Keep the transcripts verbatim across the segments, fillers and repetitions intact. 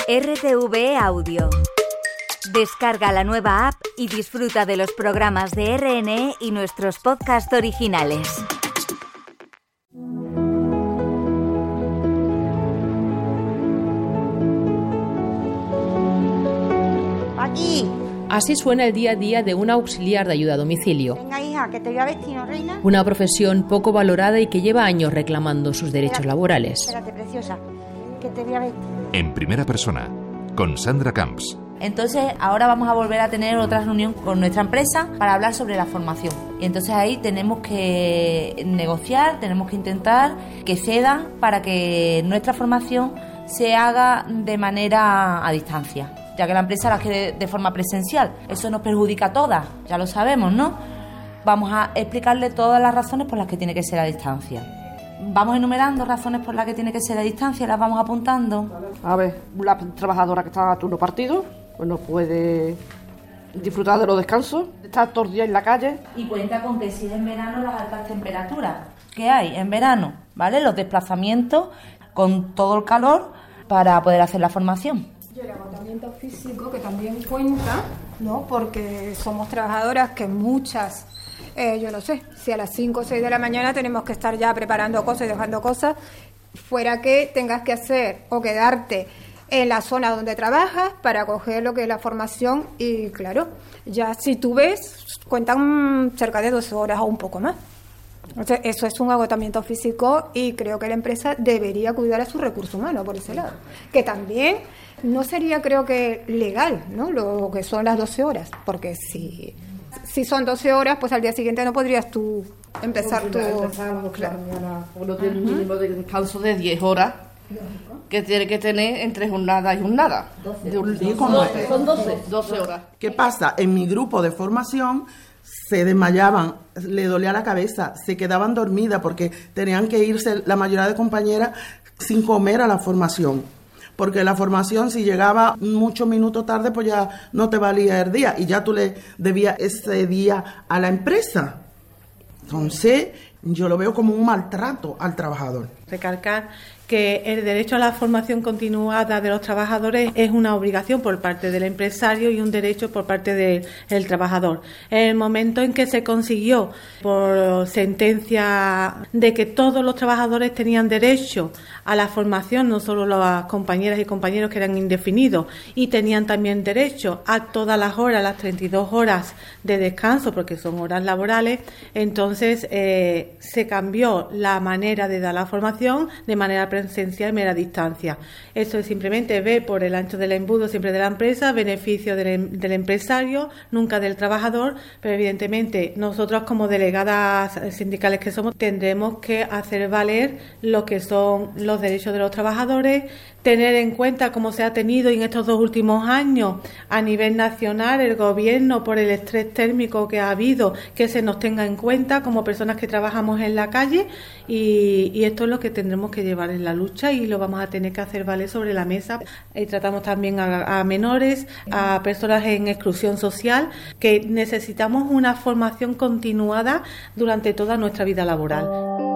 R T V E Audio. Descarga la nueva app y disfruta de los programas de R N E y nuestros podcasts originales. Aquí. Así suena el día a día de una auxiliar de ayuda a domicilio. Venga, hija, que te voy a vestir, ¿no, reina? Una profesión poco valorada y que lleva años reclamando sus derechos Espérate, laborales. Espérate, preciosa, que te voy a vestir. En primera persona, con Sandra Camps. Entonces ahora vamos a volver a tener otra reunión con nuestra empresa para hablar sobre la formación. Y entonces ahí tenemos que negociar, tenemos que intentar que cedan para que nuestra formación se haga de manera a distancia, ya que la empresa la quiere de forma presencial. Eso nos perjudica a todas, ya lo sabemos, ¿no? Vamos a explicarle todas las razones por las que tiene que ser a distancia. Vamos enumerando razones por las que tiene que ser a distancia, las vamos apuntando. A ver, la trabajadora que está a turno partido, pues no puede disfrutar de los descansos, está todos los días en la calle. Y cuenta con que si es en verano las altas temperaturas que hay en verano, ¿vale? Los desplazamientos con todo el calor para poder hacer la formación. Y el agotamiento físico que también cuenta, ¿no? Porque somos trabajadoras que muchas, eh, yo no sé, si a las cinco o seis de la mañana tenemos que estar ya preparando cosas y dejando cosas, fuera que tengas que hacer o quedarte en la zona donde trabajas para coger lo que es la formación y claro, ya si tú ves, cuentan cerca de doce horas o un poco más. Entonces, eso es un agotamiento físico y creo que la empresa debería cuidar a su recurso humano por ese lado. Que también no sería, creo que, legal, ¿no? Lo que son las doce horas, porque si, si son doce horas, pues al día siguiente no podrías tú empezar tu... Claro. Uno tiene un mínimo de descanso de diez horas que tiene que tener entre jornada y jornada. De un, Sí, como doce, son doce, doce horas. ¿Qué pasa? En mi grupo de formación se desmayaban, le dolía la cabeza, se quedaban dormidas porque tenían que irse la mayoría de compañeras sin comer a la formación. Porque la formación, si llegaba muchos minutos tarde, pues ya no te valía el día y ya tú le debías ese día a la empresa. Entonces, yo lo veo como un maltrato al trabajador. Recalcar que el derecho a la formación continuada de los trabajadores es una obligación por parte del empresario y un derecho por parte de, del trabajador. En el momento en que se consiguió por sentencia de que todos los trabajadores tenían derecho a la formación, no solo las compañeras y compañeros que eran indefinidos, y tenían también derecho a todas las horas, las treinta y dos horas de descanso, porque son horas laborales, entonces eh, se cambió la manera de dar la formación de manera presencial y mera distancia. Eso es simplemente ver por el ancho del embudo siempre de la empresa, beneficio del, del empresario, nunca del trabajador, pero evidentemente nosotros como delegadas sindicales que somos tendremos que hacer valer lo que son los derechos de los trabajadores, tener en cuenta cómo se ha tenido en estos dos últimos años a nivel nacional el gobierno por el estrés térmico que ha habido, que se nos tenga en cuenta como personas que trabajamos en la calle y, y esto es lo que tendremos que llevar en la lucha y lo vamos a tener que hacer valer sobre la mesa. Y tratamos también a, a menores, a personas en exclusión social, que necesitamos una formación continuada durante toda nuestra vida laboral.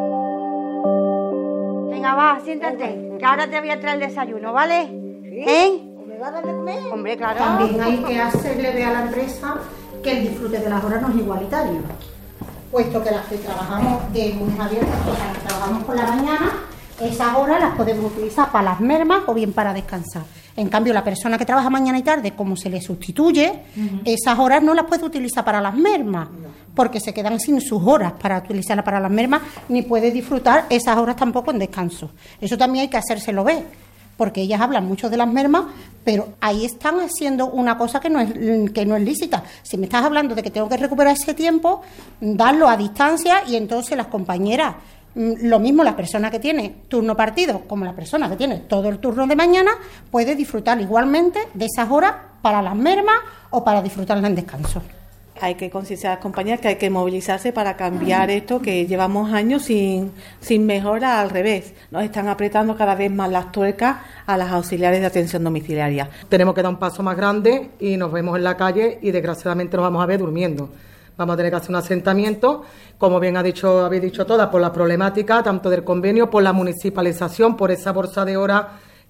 Venga, va, siéntate, que ahora te voy a traer el desayuno, ¿vale? ¿Sí? ¿Eh? ¿Me va a dar de comer? Hombre, claro. También hay que hacerle ver a la empresa que el disfrute de las horas no es igualitario, puesto que las que trabajamos de lunes a viernes, o sea, las que trabajamos por la mañana, esas horas las podemos utilizar para las mermas o bien para descansar. En cambio, la persona que trabaja mañana y tarde, como se le sustituye, uh-huh. esas horas no las puede utilizar para las mermas, no. porque se quedan sin sus horas para utilizarlas para las mermas, ni puede disfrutar esas horas tampoco en descanso. Eso también hay que hacérselo ver, porque ellas hablan mucho de las mermas, pero ahí están haciendo una cosa que no es que no es lícita. Si me estás hablando de que tengo que recuperar ese tiempo, darlo a distancia y entonces las compañeras, lo mismo la persona que tiene turno partido como la persona que tiene todo el turno de mañana puede disfrutar igualmente de esas horas para las mermas o para disfrutarlas en descanso. Hay que concienciar a las compañías que hay que movilizarse para cambiar esto que llevamos años sin, sin mejora, al revés. Nos están apretando cada vez más las tuercas a las auxiliares de atención domiciliaria. Tenemos que dar un paso más grande y nos vemos en la calle y desgraciadamente nos vamos a ver durmiendo. Vamos a tener que hacer un asentamiento, como bien ha dicho, habéis dicho todas, por la problemática tanto del convenio, por la municipalización, por esa bolsa de horas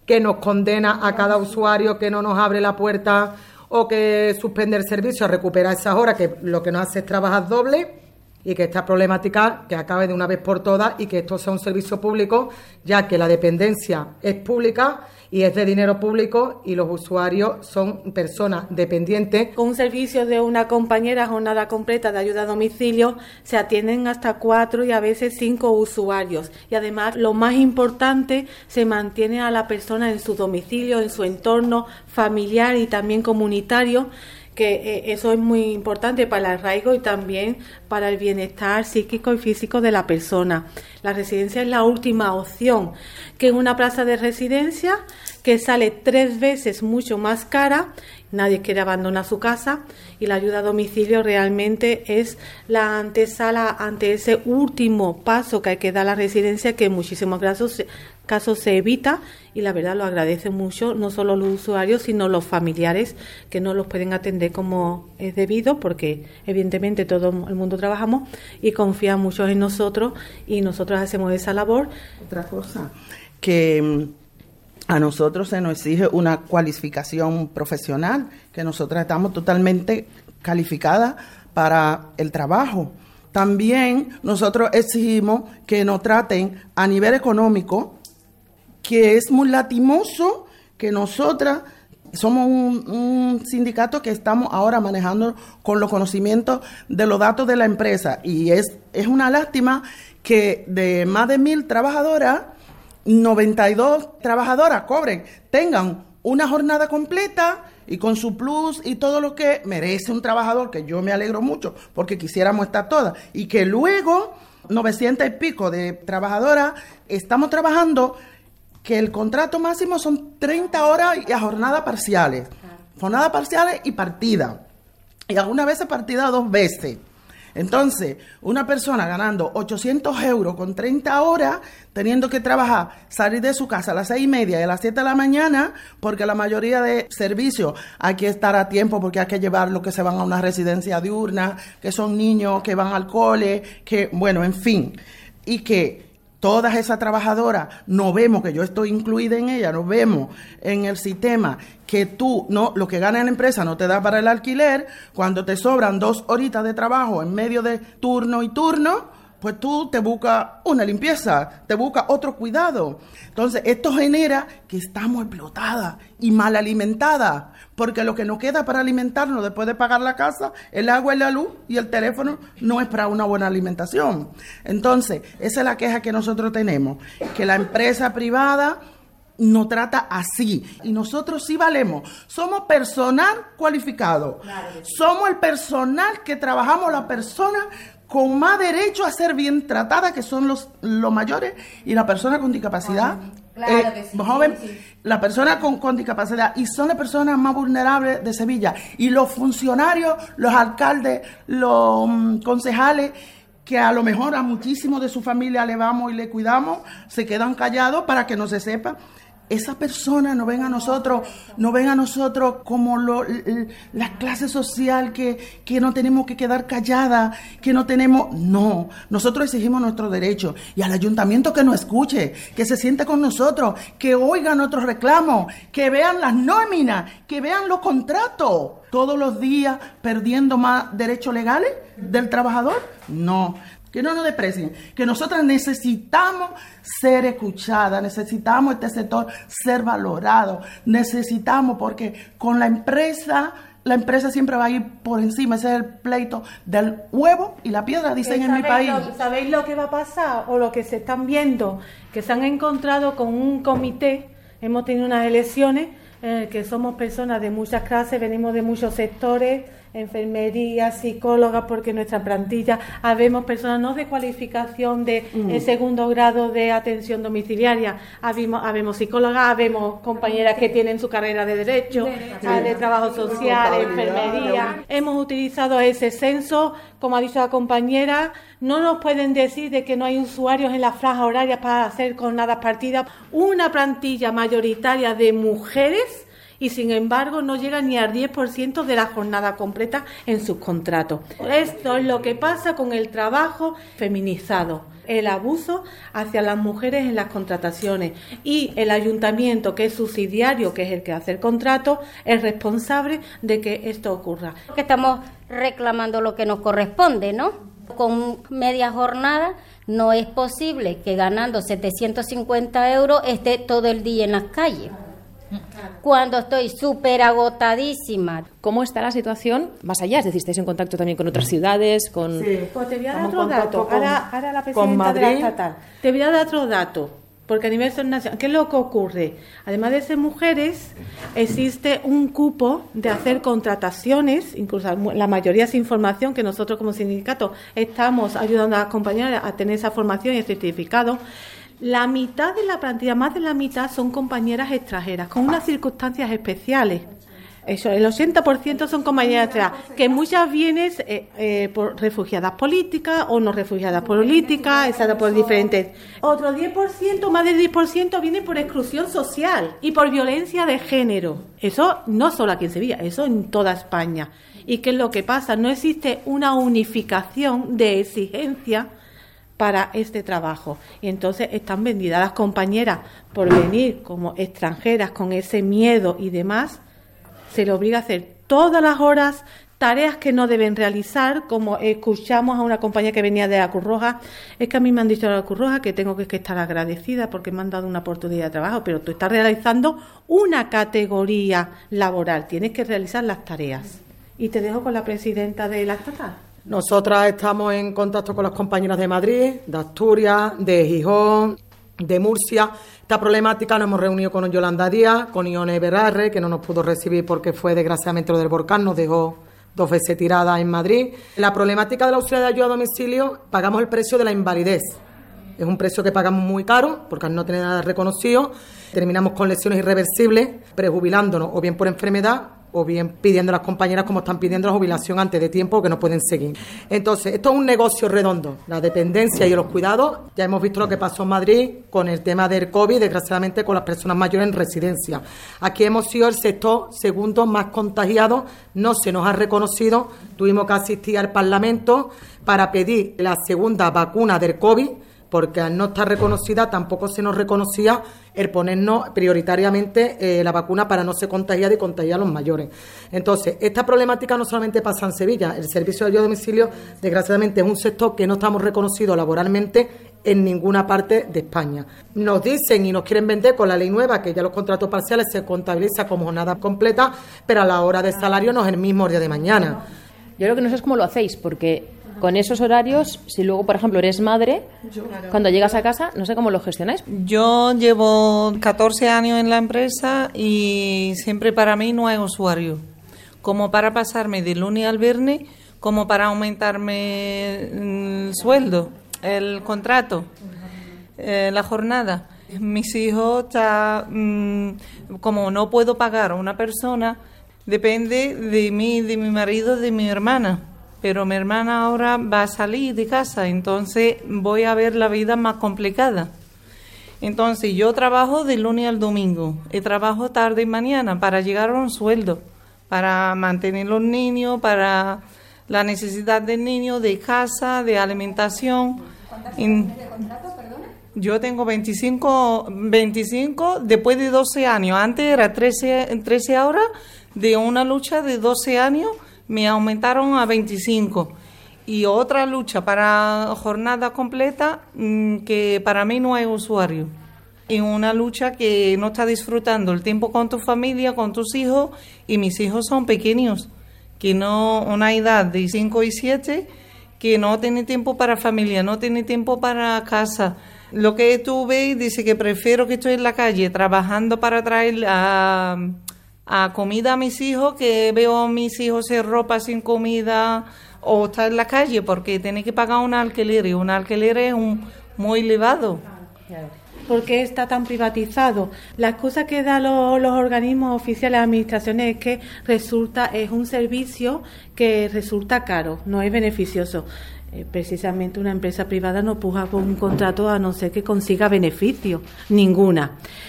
que nos condena a cada usuario que no nos abre la puerta o que suspende el servicio a recuperar esas horas, que lo que nos hace es trabajar doble, y que esta problemática que acabe de una vez por todas y que esto sea un servicio público, ya que la dependencia es pública y es de dinero público y los usuarios son personas dependientes. Con un servicio de una compañera jornada completa de ayuda a domicilio se atienden hasta cuatro y a veces cinco usuarios, y además lo más importante, se mantiene a la persona en su domicilio, en su entorno familiar y también comunitario, que eh, eso es muy importante para el arraigo y también para el bienestar psíquico y físico de la persona. La residencia es la última opción, que es una plaza de residencia que sale tres veces mucho más cara. Nadie quiere abandonar su casa y la ayuda a domicilio realmente es la antesala ante ese último paso que hay que dar a la residencia, que en muchísimos casos, casos se evita, y la verdad lo agradecen mucho, no solo los usuarios, sino los familiares, que no los pueden atender como es debido, porque evidentemente todo el mundo trabajamos y confían mucho en nosotros y nosotros hacemos esa labor. Otra cosa, que a nosotros se nos exige una cualificación profesional, que nosotras estamos totalmente calificadas para el trabajo. También nosotros exigimos que nos traten a nivel económico, que es muy lastimoso que nosotras somos un, un sindicato que estamos ahora manejando con los conocimientos de los datos de la empresa, y es, es una lástima que de más de mil trabajadoras, noventa y dos trabajadoras cobren, tengan una jornada completa y con su plus y todo lo que merece un trabajador, que yo me alegro mucho porque quisiéramos estar todas, y que luego novecientas y pico de trabajadoras estamos trabajando, que el contrato máximo son treinta horas y a jornadas parciales, jornadas parciales y partida, y algunas veces partida dos veces. Entonces, una persona ganando ochocientos euros con treinta horas, teniendo que trabajar, salir de su casa a las seis y media y a las siete de la mañana, porque la mayoría de servicios hay que estar a tiempo, porque hay que llevar los que se van a una residencia diurna, que son niños que van al cole, que, bueno, en fin, y que todas esas trabajadoras, nos vemos, que yo estoy incluida en ella, nos vemos en el sistema, que tú, no, lo que gana en la empresa no te da para el alquiler, cuando te sobran dos horitas de trabajo en medio de turno y turno, pues tú te buscas una limpieza, te buscas otro cuidado. Entonces, esto genera que estamos explotadas y mal alimentadas, porque lo que nos queda para alimentarnos después de pagar la casa, el agua y la luz y el teléfono, no es para una buena alimentación. Entonces, esa es la queja que nosotros tenemos, que la empresa privada nos trata así, y nosotros sí valemos, somos personal cualificado, claro, somos el personal que trabajamos, la persona con más derecho a ser bien tratada, que son los, los mayores y la persona con discapacidad. Claro, eh, que sí, joven, sí, sí. La persona con, con discapacidad, y son las personas más vulnerables de Sevilla. Y los funcionarios, los alcaldes, los um, concejales, que a lo mejor a muchísimos de su familia le vamos y le cuidamos, se quedan callados para que no se sepa. Esas personas no ven a nosotros, no ven a nosotros como lo, la clase social que, que no tenemos que quedar calladas, que no tenemos, no, nosotros exigimos nuestros derechos, y al ayuntamiento que nos escuche, que se siente con nosotros, que oiga nuestros reclamos, que vean las nóminas, que vean los contratos, todos los días perdiendo más derechos legales del trabajador, no. Que no nos desprecien, que nosotras necesitamos ser escuchadas, necesitamos este sector ser valorado, necesitamos, porque con la empresa, la empresa siempre va a ir por encima. Ese es el pleito del huevo y la piedra, dicen en mi país. Lo, ¿Sabéis lo que va a pasar? O lo que se están viendo, que se han encontrado con un comité, hemos tenido unas elecciones, eh, que somos personas de muchas clases, venimos de muchos sectores, enfermería, psicólogas, porque en nuestra plantilla habemos personas no de cualificación de mm. el segundo grado de atención domiciliaria, habemos, habemos psicólogas, habemos compañeras que tienen su carrera de derecho, de, de trabajo social, de enfermería. Hemos utilizado ese censo, como ha dicho la compañera, no nos pueden decir de que no hay usuarios en las franjas horarias para hacer jornadas partidas, una plantilla mayoritaria de mujeres, y sin embargo no llega ni al diez por ciento de la jornada completa en sus contratos. Esto es lo que pasa con el trabajo feminizado. el abuso hacia las mujeres en las contrataciones, y el ayuntamiento, que es subsidiario, que es el que hace el contrato, es responsable de que esto ocurra. Que estamos reclamando lo que nos corresponde, ¿no? Con media jornada no es posible que ganando setecientos cincuenta euros esté todo el día en las calles, cuando estoy súper agotadísima. ¿Cómo está la situación más allá? Es decir, ¿estáis en contacto también con otras ciudades? Con... Sí, pues te voy a dar Estamos otro en dato. contacto Ahora, con- ahora la con presidenta de la Madrid. estatal. Te voy a dar otro dato, porque a nivel nacional, ¿qué es lo que ocurre? Además de ser mujeres, existe un cupo de hacer contrataciones, incluso la mayoría sin formación, que nosotros como sindicato estamos ayudando a las compañeras a tener esa formación y el certificado. La mitad de la plantilla, más de la mitad, son compañeras extranjeras, con unas circunstancias especiales. Eso, el ochenta por ciento son compañeras extranjeras, que muchas vienen eh, eh, por refugiadas políticas o no refugiadas políticas, exacto, por diferentes. Otro diez por ciento, más del diez por ciento, viene por exclusión social y por violencia de género. Eso no solo aquí en Sevilla, eso en toda España. ¿Y qué es lo que pasa? No existe una unificación de exigencia para este trabajo, y entonces están vendidas las compañeras por venir como extranjeras con ese miedo y demás. Se le obliga a hacer todas las horas, tareas que no deben realizar, como escuchamos a una compañera que venía de la Cruz Roja. Es que a mí me han dicho de la Cruz Roja que tengo que estar agradecida porque me han dado una oportunidad de trabajo, pero tú estás realizando una categoría laboral, tienes que realizar las tareas. Y te dejo con la presidenta de la estatal. Nosotras estamos en contacto con las compañeras de Madrid, de Asturias, de Gijón, de Murcia. Esta problemática nos hemos reunido con Yolanda Díaz, con Ione Berarre, que no nos pudo recibir porque fue desgraciadamente lo del volcán, nos dejó dos veces tirada en Madrid. La problemática de la auxiliar de ayuda a domicilio, pagamos el precio de la invalidez. Es un precio que pagamos muy caro, porque al no tener nada reconocido, terminamos con lesiones irreversibles, prejubilándonos o bien por enfermedad, o bien pidiendo a las compañeras, como están pidiendo la jubilación antes de tiempo, que no pueden seguir. Entonces, esto es un negocio redondo, la dependencia y los cuidados. Ya hemos visto lo que pasó en Madrid con el tema del COVID, desgraciadamente con las personas mayores en residencia. Aquí hemos sido el sector segundo más contagiado, no se nos ha reconocido, tuvimos que asistir al Parlamento para pedir la segunda vacuna del COVID, porque al no estar reconocida tampoco se nos reconocía el ponernos prioritariamente eh, la vacuna para no ser contagiada y contagiar a los mayores. Entonces, esta problemática no solamente pasa en Sevilla, el servicio de ayuda a domicilio, desgraciadamente, es un sector que no estamos reconocidos laboralmente en ninguna parte de España. Nos dicen y nos quieren vender con la ley nueva que ya los contratos parciales se contabiliza como jornada completa, pero a la hora de salario no es el mismo día de mañana. Yo creo que no sé cómo lo hacéis, porque con esos horarios, si luego, por ejemplo, eres madre, cuando llegas a casa, no sé cómo lo gestionáis. Yo llevo catorce años en la empresa y siempre para mí no hay usuario. Como para pasarme de lunes al viernes, como para aumentarme el sueldo, el contrato, eh, la jornada. Mis hijos, está, mmm, como no puedo pagar a una persona, depende de mí, de mi marido, de mi hermana. Pero mi hermana ahora va a salir de casa, entonces voy a ver la vida más complicada. Entonces yo trabajo de lunes al domingo y trabajo tarde y mañana para llegar a un sueldo, para mantener los niños, para la necesidad del niño, de casa, de alimentación. ¿Cuántas años de contrato, perdona? Yo tengo veinticinco, veinticinco después de doce años. Antes era trece, trece ahora, de una lucha de doce años. Me aumentaron a veinticinco. Y otra lucha para jornada completa, mmm, que para mí no hay usuario. Y una lucha que no está disfrutando el tiempo con tu familia, con tus hijos, y mis hijos son pequeños, que no, una edad de cinco y siete, que no tiene tiempo para familia, no tiene tiempo para casa. Lo que tú ves, dice que prefiero que estoy en la calle trabajando para traer a... a comida a mis hijos, que veo a mis hijos hacer ropa sin comida o estar en la calle porque tiene que pagar un alquiler y un alquiler es un, muy elevado. ¿Por qué está tan privatizado? La excusa que dan los, los organismos oficiales de administraciones es que resulta es un servicio que resulta caro, no es beneficioso. Eh, precisamente una empresa privada no puja por un contrato a no ser que consiga beneficio, ninguna.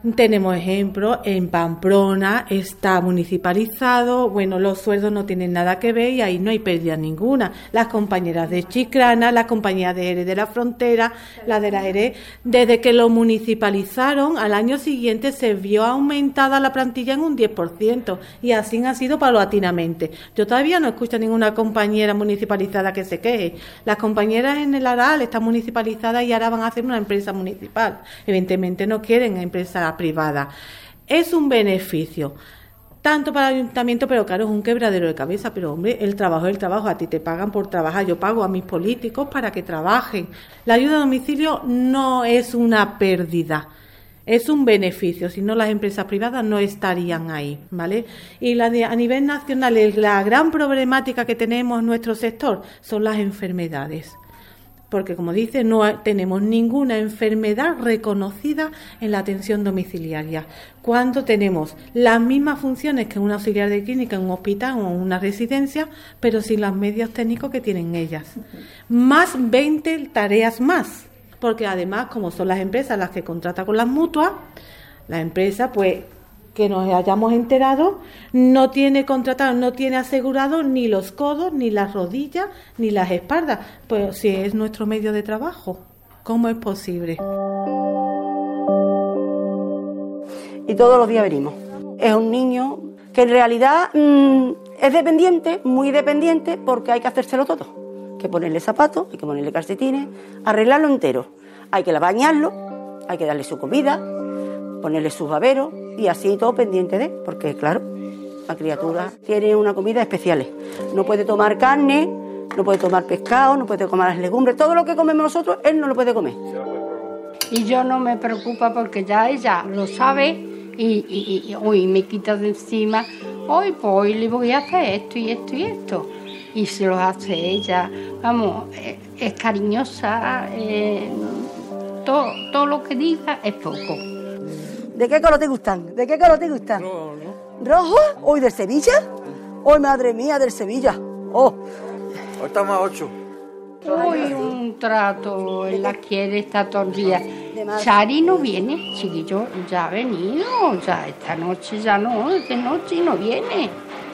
Tenemos ejemplos, en Pamplona está municipalizado, bueno, los sueldos no tienen nada que ver y ahí no hay pérdida ninguna. Las compañeras de Chiclana, las compañías de Jerez de la Frontera, las de la Jerez, desde que lo municipalizaron, al año siguiente se vio aumentada la plantilla en un diez por ciento y así ha sido paulatinamente. Yo todavía no escucho a ninguna compañera municipalizada que se queje. Las compañeras en el Aral están municipalizadas y ahora van a hacer una empresa municipal. Evidentemente no quieren empresas privada. Es un beneficio tanto para el ayuntamiento, pero claro, es un quebradero de cabeza. Pero hombre, el trabajo es el trabajo, a ti te pagan por trabajar, yo pago a mis políticos para que trabajen. La ayuda a domicilio no es una pérdida, es un beneficio, si no las empresas privadas no estarían ahí, ¿vale? Y la de, a nivel nacional, la gran problemática que tenemos en nuestro sector son las enfermedades. Porque, como dice, no tenemos ninguna enfermedad reconocida en la atención domiciliaria. Cuando tenemos las mismas funciones que un auxiliar de clínica en un hospital o en una residencia, pero sin los medios técnicos que tienen ellas. Más veinte tareas más. Porque además, como son las empresas las que contratan con las mutuas, la empresa, pues, que nos hayamos enterado, no tiene contratado, no tiene asegurado ni los codos, ni las rodillas, ni las espaldas. Pues si es nuestro medio de trabajo, ¿cómo es posible? Y todos los días venimos. Es un niño que en realidad mmm, es dependiente, muy dependiente, porque hay que hacérselo todo. Hay que ponerle zapatos, hay que ponerle calcetines, arreglarlo entero. Hay que bañarlo, hay que darle su comida, ponerle sus baberos y así todo pendiente de, porque claro, la criatura tiene una comida especial. No puede tomar carne, no puede tomar pescado, no puede comer las legumbres, todo lo que comemos nosotros, él no lo puede comer. Y yo no me preocupa porque ya ella lo sabe y, y, y hoy me quita de encima, hoy pues hoy le voy a hacer esto y esto y esto. Y se lo hace ella, vamos, es, es cariñosa, eh, todo, todo lo que diga es poco. ¿De qué color te gustan? ¿De qué color te gustan? Rojo, ¿no? ¿Rojo? ¿Hoy del Sevilla? ¡Hoy, madre mía, del Sevilla! ¡Oh! Hoy estamos a ocho. Hoy un trato, él la quiere, está todo el día. Chari no viene, chiquillo, ya ha venido, ya esta noche ya no, de noche no viene.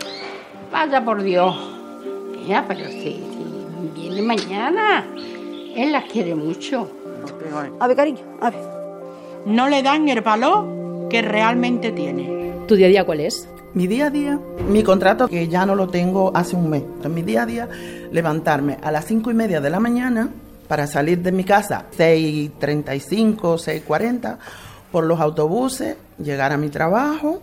Vaya por Dios. Mira, pero si, si viene mañana, él la quiere mucho. A ver, cariño, a ver. No le dan el valor que realmente tiene. ¿Tu día a día cuál es? Mi día a día, mi contrato que ya no lo tengo hace un mes. Entonces, mi día a día, levantarme a las cinco y media de la mañana para salir de mi casa, seis treinta y cinco, seis cuarenta, por los autobuses, llegar a mi trabajo,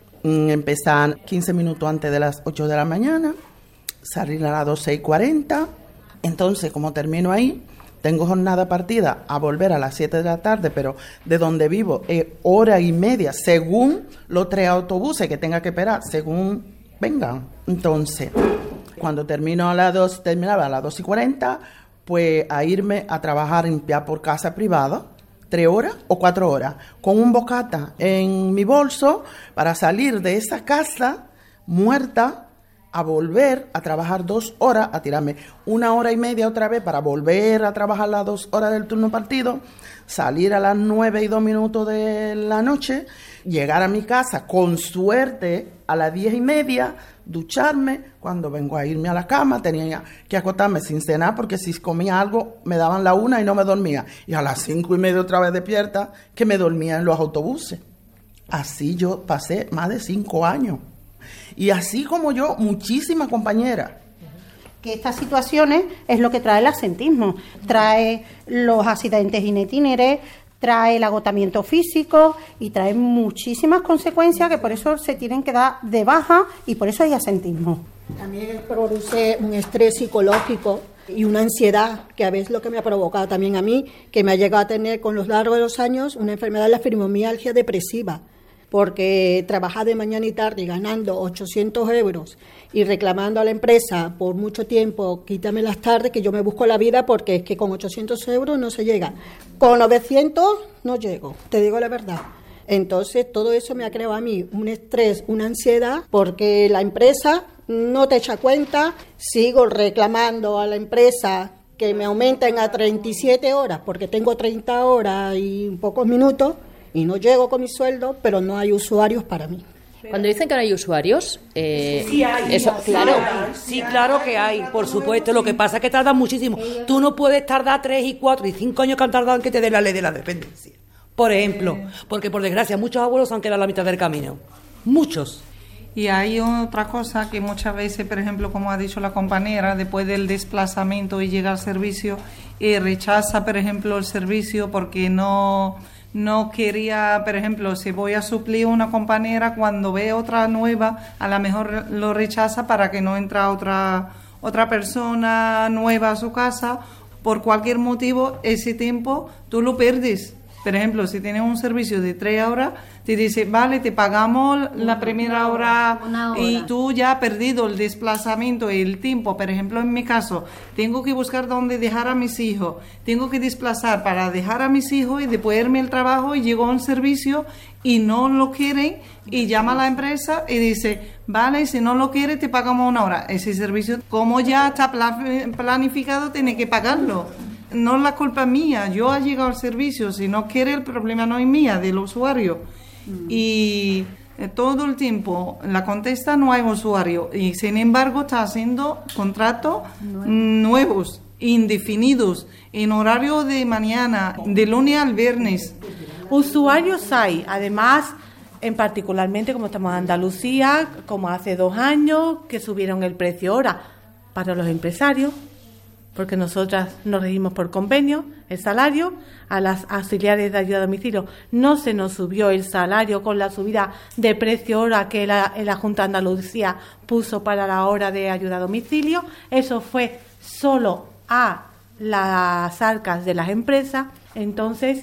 empezar quince minutos antes de las ocho de la mañana, salir a las doce y cuarenta. Entonces, como termino ahí, tengo jornada partida a volver a las siete de la tarde, pero de donde vivo es hora y media, según los tres autobuses que tenga que esperar, según vengan. Entonces, cuando termino a las dos, terminaba a las dos y cuarenta, pues a irme a trabajar, limpiar por casa privada, tres horas o cuatro horas, con un bocata en mi bolso para salir de esa casa muerta, a volver a trabajar dos horas, a tirarme una hora y media otra vez para volver a trabajar las dos horas del turno partido, salir a las nueve y dos minutos de la noche, llegar a mi casa con suerte a las diez y media, ducharme, cuando vengo a irme a la cama tenía que acostarme sin cenar porque si comía algo me daban la una y no me dormía, y a las cinco y media otra vez despierta que me dormía en los autobuses. Así yo pasé más de cinco años. Y así como yo, muchísimas compañeras. Que estas situaciones es lo que trae el absentismo. Trae los accidentes in itinere, trae el agotamiento físico y trae muchísimas consecuencias que por eso se tienen que dar de baja y por eso hay absentismo. También produce un estrés psicológico y una ansiedad, que a veces lo que me ha provocado también a mí, que me ha llegado a tener con los largos de los años una enfermedad de la fibromialgia depresiva. Porque trabajar de mañana y tarde ganando ochocientos euros y reclamando a la empresa por mucho tiempo, quítame las tardes que yo me busco la vida porque es que con ochocientos euros no se llega. Con novecientos no llego, te digo la verdad. Entonces todo eso me ha creado a mí un estrés, una ansiedad, porque la empresa no te echa cuenta, sigo reclamando a la empresa que me aumenten a treinta y siete horas porque tengo treinta horas y pocos minutos. y no llego con mi sueldo, pero no hay usuarios para mí. Cuando dicen que no hay usuarios, eh, sí hay, eso, sí, claro. hay. Sí, claro que hay, por supuesto. Lo que pasa es que tardan muchísimo. Tú no puedes tardar tres y cuatro y cinco años que han tardado en que te dé la ley de la dependencia. Por ejemplo, porque por desgracia muchos abuelos han quedado a la mitad del camino. Muchos. Y hay otra cosa que muchas veces, por ejemplo, como ha dicho la compañera, después del desplazamiento y llega al servicio, eh, rechaza, por ejemplo, el servicio porque no... No quería, por ejemplo, si voy a suplir una compañera, cuando ve otra nueva, a lo mejor lo rechaza para que no entre otra, otra persona nueva a su casa. Por cualquier motivo, ese tiempo tú lo pierdes. Por ejemplo, si tienes un servicio de tres horas, te dice, vale, te pagamos la primera hora, hora y tú ya has perdido el desplazamiento y el tiempo. Por ejemplo, en mi caso, tengo que buscar dónde dejar a mis hijos, tengo que desplazar para dejar a mis hijos y después irme al trabajo y llego a un servicio y no lo quieren y llama a la empresa y dice, vale, si no lo quiere te pagamos una hora. Ese servicio, como ya está planificado, tiene que pagarlo. No es la culpa mía, yo he llegado al servicio, si no quiere el problema no es mía, del usuario. Mm. Y eh, todo el tiempo la contesta no hay usuario y sin embargo está haciendo contratos Nuevo. nuevos, indefinidos, en horario de mañana, de lunes al viernes. Usuarios hay, además, en particularmente como estamos en Andalucía, como hace dos años que subieron el precio hora para los empresarios, porque nosotras nos regimos por convenio, el salario, a las auxiliares de ayuda a domicilio no se nos subió el salario con la subida de precio hora que la, la Junta de Andalucía puso para la hora de ayuda a domicilio, eso fue solo a las arcas de las empresas. Entonces,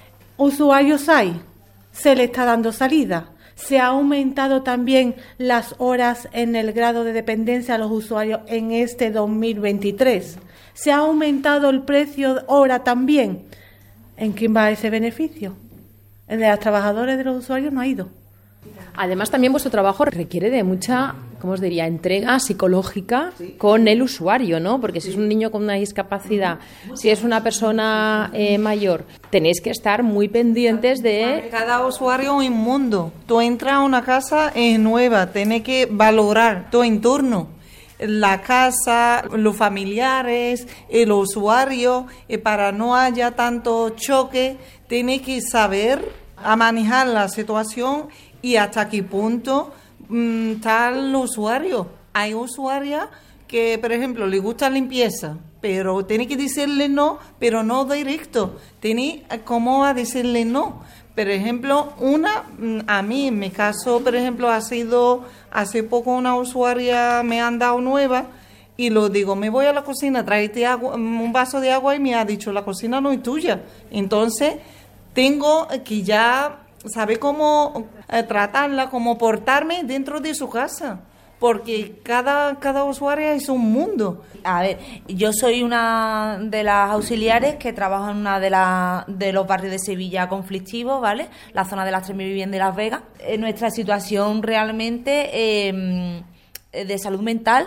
usuarios hay, se le está dando salida. Se ha aumentado también las horas en el grado de dependencia a los usuarios en este dos mil veintitrés. Se ha aumentado el precio hora también. ¿En quién va ese beneficio? El de los trabajadores, de los usuarios, no ha ido. Además, también vuestro trabajo requiere de mucha, ¿cómo os diría?, entrega psicológica con el usuario, ¿no? Porque si es un niño con una discapacidad, si es una persona eh, mayor, tenéis que estar muy pendientes de... Cada usuario es un mundo. Tú entras a una casa es nueva, tienes que valorar tu entorno. La casa, los familiares, el usuario, y para no haya tanto choque, tienes que saber a manejar la situación y hasta qué punto mmm, está el usuario. Hay usuarias que, por ejemplo, le gusta limpieza, pero tiene que decirle no, pero no directo. Tiene como a decirle no. Por ejemplo, una, a mí, en mi caso, por ejemplo, ha sido hace poco una usuaria me han dado nueva y lo digo, me voy a la cocina, tráete agua, un vaso de agua y me ha dicho, la cocina no es tuya. Entonces, tengo que ya saber cómo eh, tratarla, cómo portarme dentro de su casa. Porque cada, cada usuario es un mundo. A ver, yo soy una de las auxiliares que trabaja en una de, la, de los barrios de Sevilla conflictivos, ¿vale? La zona de las tres mil viviendas de Las Vegas. Eh, nuestra situación realmente eh, de salud mental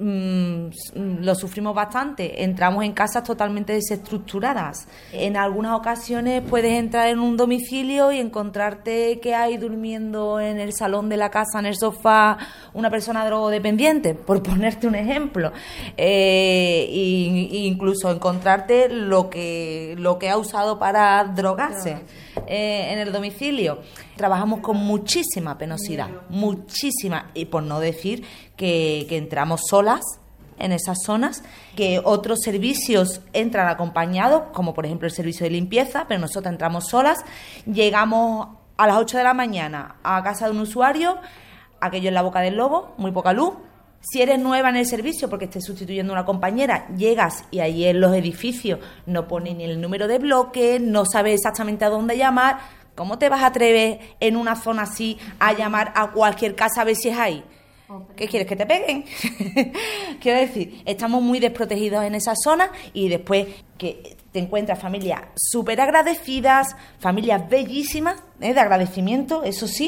mm, lo sufrimos bastante. Entramos en casas totalmente desestructuradas. En algunas ocasiones puedes entrar en un domicilio y encontrarte que hay durmiendo en el salón de la casa, en el sofá, una persona drogodependiente, por ponerte un ejemplo. Eh, y, y incluso encontrarte lo que, lo que ha usado para drogarse eh, en el domicilio. Trabajamos con muchísima penosidad, muchísima, y por no decir que, que entramos solas en esas zonas, que otros servicios entran acompañados, como por ejemplo el servicio de limpieza, pero nosotros entramos solas, llegamos a las ocho de la mañana a casa de un usuario, aquello en la boca del lobo, muy poca luz. Si eres nueva en el servicio porque estés sustituyendo a una compañera, llegas y allí en los edificios no pone ni el número de bloque, no sabes exactamente a dónde llamar. ¿Cómo te vas a atrever en una zona así a llamar a cualquier casa a ver si es ahí? ¿Qué quieres, que te peguen? Quiero decir, estamos muy desprotegidos en esa zona y después que te encuentras familias súper agradecidas, familias bellísimas, ¿eh? De agradecimiento, eso sí,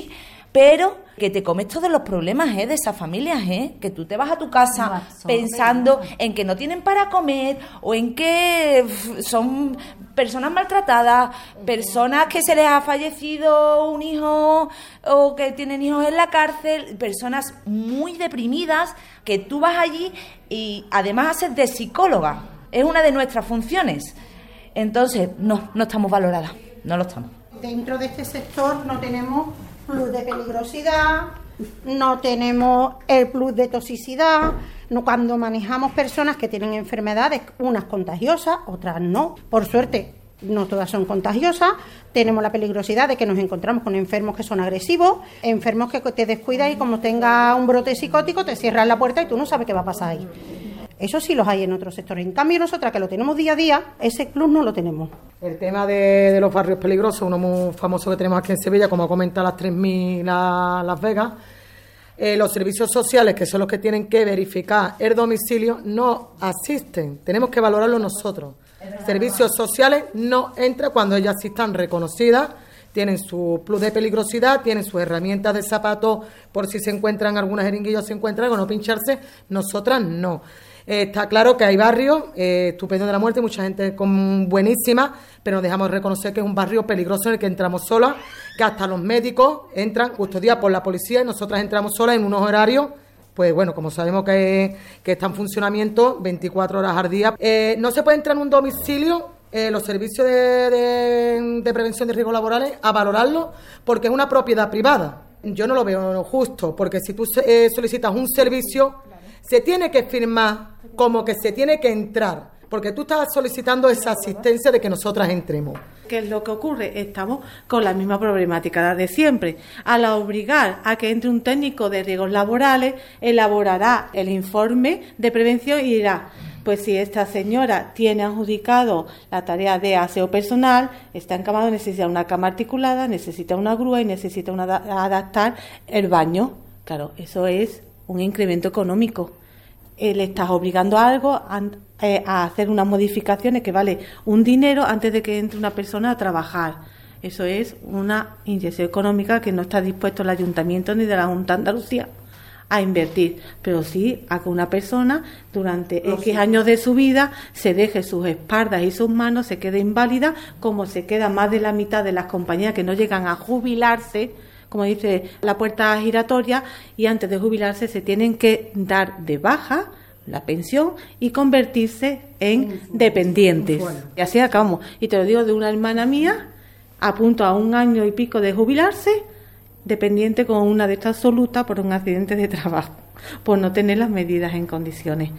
pero que te comes todos los problemas ¿eh? de esas familias, ¿eh? Que tú te vas a tu casa pensando en que no tienen para comer o en que uf, son personas maltratadas, personas que se les ha fallecido un hijo o que tienen hijos en la cárcel, personas muy deprimidas, que tú vas allí y además haces de psicóloga. Es una de nuestras funciones. Entonces, no, no estamos valoradas, no lo estamos. Dentro de este sector no tenemos plus de peligrosidad, no tenemos el plus de toxicidad. No, cuando manejamos personas que tienen enfermedades, unas contagiosas, otras no. Por suerte, no todas son contagiosas. Tenemos la peligrosidad de que nos encontramos con enfermos que son agresivos, enfermos que te descuidas y como tenga un brote psicótico te cierran la puerta y tú no sabes qué va a pasar ahí. Eso sí los hay en otros sectores. En cambio, nosotras que lo tenemos día a día, ese plus no lo tenemos. El tema de, de los barrios peligrosos, uno muy famoso que tenemos aquí en Sevilla, como ha comentado las tres mil a Las Vegas, eh, los servicios sociales, que son los que tienen que verificar el domicilio, no asisten. Tenemos que valorarlo nosotros. Servicios sociales no entra cuando ellas sí están reconocidas, tienen su plus de peligrosidad, tienen sus herramientas de zapatos por si se encuentran algunas jeringuillas, se encuentran algo, no pincharse. Nosotras no. Eh, está claro que hay barrios eh, estupendos de la muerte, mucha gente con buenísima, pero nos dejamos reconocer que es un barrio peligroso en el que entramos solas, que hasta los médicos entran custodiados por la policía y nosotras entramos solas en unos horarios, pues bueno, como sabemos que, que está en funcionamiento veinticuatro horas al día. Eh, no se puede entrar en un domicilio, eh, los servicios de, de, de prevención de riesgos laborales, a valorarlo, porque es una propiedad privada. Yo no lo veo justo, porque si tú eh, solicitas un servicio, se tiene que firmar como que se tiene que entrar, porque tú estás solicitando esa asistencia de que nosotras entremos. ¿Qué es lo que ocurre? Estamos con la misma problemática de siempre. Al obligar a que entre un técnico de riesgos laborales, elaborará el informe de prevención y dirá, pues si esta señora tiene adjudicado la tarea de aseo personal, está encamado, necesita una cama articulada, necesita una grúa y necesita una, adaptar el baño. Claro, eso es un incremento económico. Eh, le estás obligando a algo, a, eh, a hacer unas modificaciones que vale un dinero antes de que entre una persona a trabajar. Eso es una inyección económica que no está dispuesto el Ayuntamiento ni de la Junta de Andalucía a invertir, pero sí a que una persona durante no, X sí. años de su vida se deje sus espaldas y sus manos, se quede inválida, como se queda más de la mitad de las compañías que no llegan a jubilarse, como dice la puerta giratoria, y antes de jubilarse se tienen que dar de baja la pensión y convertirse en dependientes. Y así acabamos. Y te lo digo de una hermana mía, a punto a un año y pico de jubilarse, dependiente con una de estas absoluta por un accidente de trabajo, por no tener las medidas en condiciones.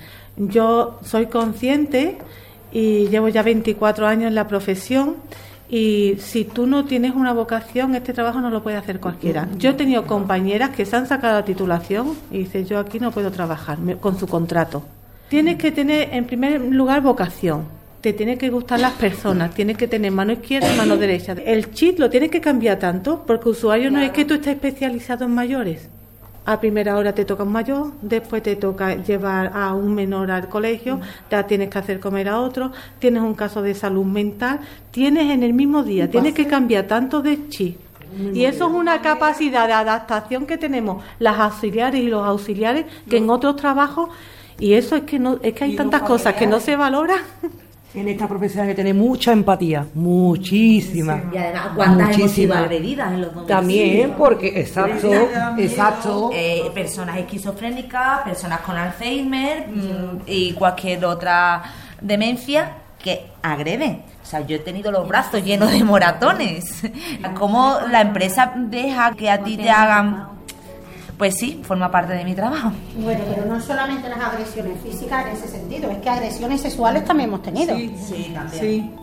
Yo soy consciente y llevo ya veinticuatro años en la profesión. Y si tú no tienes una vocación, este trabajo no lo puede hacer cualquiera. Yo he tenido compañeras que se han sacado la titulación y dicen, yo aquí no puedo trabajar con su contrato. Tienes que tener, en primer lugar, vocación. Te tiene que gustar las personas, tienes que tener mano izquierda y mano derecha. El chip lo tienes que cambiar tanto, porque usuario no es que tú estés especializado en mayores. A primera hora te toca un mayor, después te toca llevar a un menor al colegio, ya tienes que hacer comer a otro, tienes un caso de salud mental, tienes en el mismo día, tienes que cambiar tanto de chip. Y eso es una capacidad de adaptación que tenemos las auxiliares y los auxiliares que en otros trabajos, y eso es que no es que hay tantas cosas que no se valoran. En esta profesión hay que tener mucha empatía, muchísima. Y además, ¿cuántas hemos sido agredidas en los domicilios? También, porque, exacto, exacto. Eh, personas esquizofrénicas, personas con Alzheimer mmm, y cualquier otra demencia que agreden. O sea, yo he tenido los brazos llenos de moratones. ¿Cómo la empresa deja que a ti te hagan...? Pues sí, forma parte de mi trabajo. Bueno, pero no solamente las agresiones físicas en ese sentido, es que agresiones sexuales también hemos tenido. Sí, sí, también. Sí.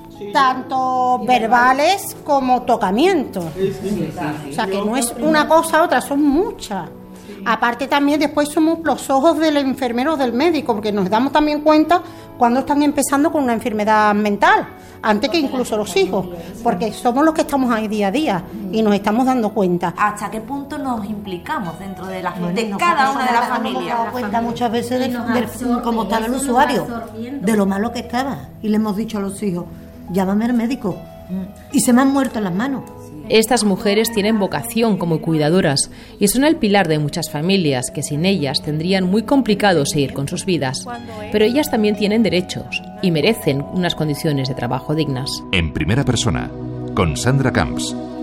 Tanto verbales como tocamientos. Sí, sí, sí, sí. O sea, que no es una cosa otra, son muchas. Aparte también después somos los ojos del enfermero o del médico, porque nos damos también cuenta cuando están empezando con una enfermedad mental, antes que incluso los hijos, porque somos los que estamos ahí día a día y nos estamos dando cuenta. ¿Hasta qué punto nos implicamos dentro de, la, de cada una de las familias? Nos damos cuenta muchas veces de, de, de cómo estaba el usuario, de lo malo que estaba, y le hemos dicho a los hijos, llámame al médico, y se me han muerto en las manos. Estas mujeres tienen vocación como cuidadoras y son el pilar de muchas familias que sin ellas tendrían muy complicado seguir con sus vidas. Pero ellas también tienen derechos y merecen unas condiciones de trabajo dignas. En primera persona, con Sandra Camps.